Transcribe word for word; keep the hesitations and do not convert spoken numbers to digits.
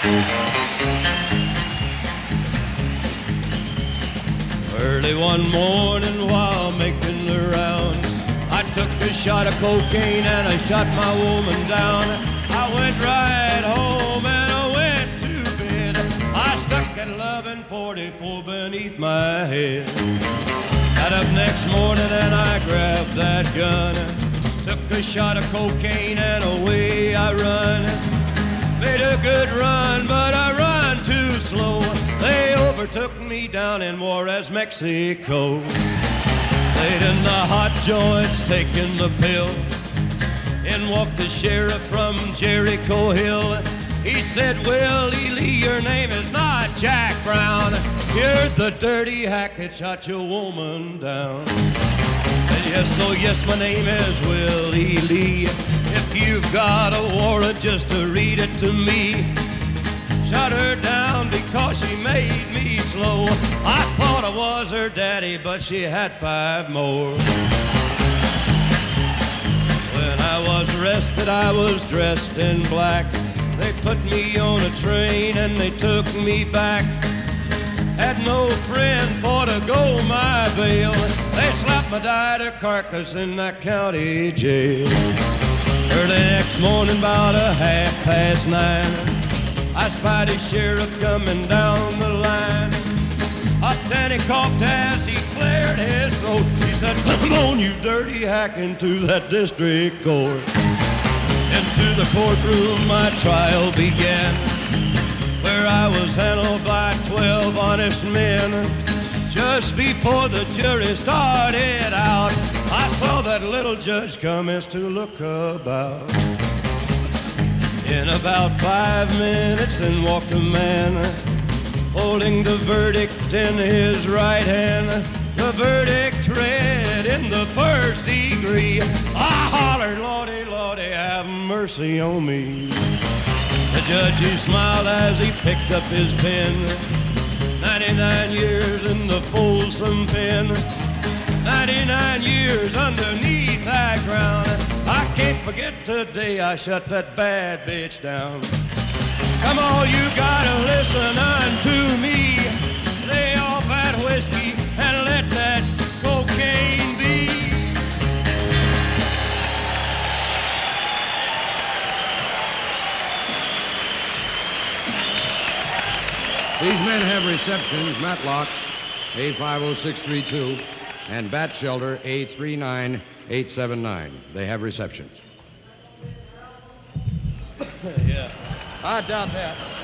Early one morning while making the rounds, I took a shot of cocaine and I shot my woman down. I went right home and I went to bed. I stuck at eleven forty-four beneath my head. Got up next morning and I grabbed that gun, took a shot of cocaine and away I run. Made a good run, but I run too slow. They overtook me down in Juarez, Mexico. Laid in the hot joints, taking the pill. In walked the sheriff from Jericho Hill. He said, Willie Lee, your name is not Jack Brown. You're the dirty hack that shot your woman down. Said, yes, oh yes, my name is Willie Lee. If you've got a warrant, just to read it to me. Shot her down because she made me slow. I thought I was her daddy, but she had five more. When I was arrested, I was dressed in black. They put me on a train and they took me back. Had no friend for to go my bail. They slapped my died carcass in that county jail. Early next morning, about a half past nine, I spied a sheriff coming down the line. Up then he coughed as he cleared his throat. He said, come on, you dirty hack, into that district court. Into the courtroom my trial began, where I was handled by twelve honest men. Just before the jury started out, I saw that little judge commence to look about. In about five minutes in walked a man, holding the verdict in his right hand. The verdict read in the first degree. I hollered, Lordy, Lordy, have mercy on me. The judge, he smiled as he picked up his pen. ninety-nine years in the Folsom pen. ninety-nine years underneath that ground. I can't forget today I shut that bad bitch down. Come on, you gotta listen unto me. Lay off that whiskey and let that cocaine be. These men have receptions, Matlock, A five oh six three two, and Bat Shelter, A three nine eight seven nine. They have receptions. Yeah. I doubt that.